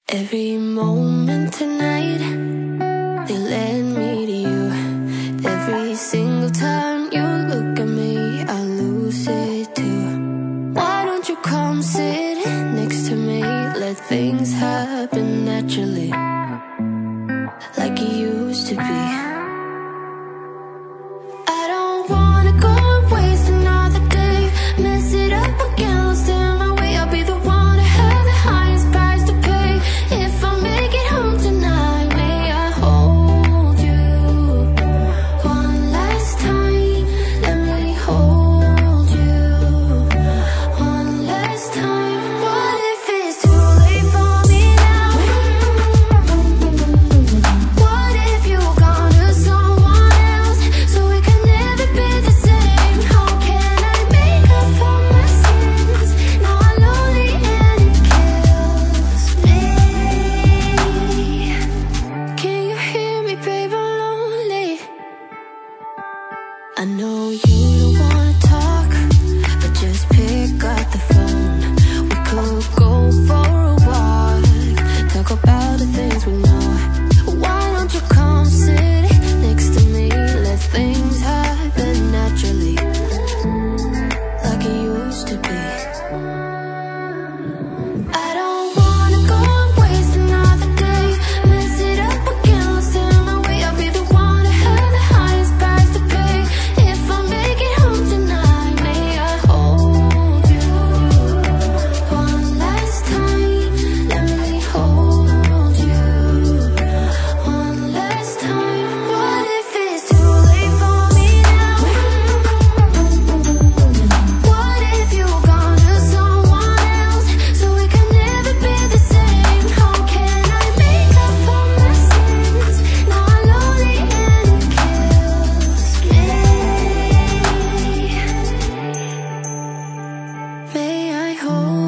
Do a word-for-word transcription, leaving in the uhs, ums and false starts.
Every moment tonight, they led me to you. Every single time you look at me, I lose it too. Why don't you come sit next to me? Let things happen naturally, like it used to be. I don't wanna go and waste another day, mess it up again, lost in my way. I'll be the one to have the highest price to pay. If I make it home tonight, may I hold you one last time? Let me hold you one last time. What if it's too late for me now? What if you're gone to someone else, so we can never be the same? How can I make up for my sins? Now I'm lonely and it kills me. Can you hear me, babe? I'm lonely. I know you don't wanna talk, but just pick up the phone. We could go for a walk, talk about the things we know. Why don't you come sit next to me? Let things happen naturally, like it used to be. I don't wanna go and waste another day, mess it up again, lost in my way. I'll be the one to have the highest price to pay. If I make it home tonight, may I hold you one last time? Let me hold you one last time. What if it's too late for me now? What if you're gone to someone else, so we can never be the same? How can I make up for my sins? Now I'm lonely and it kills me. May I hold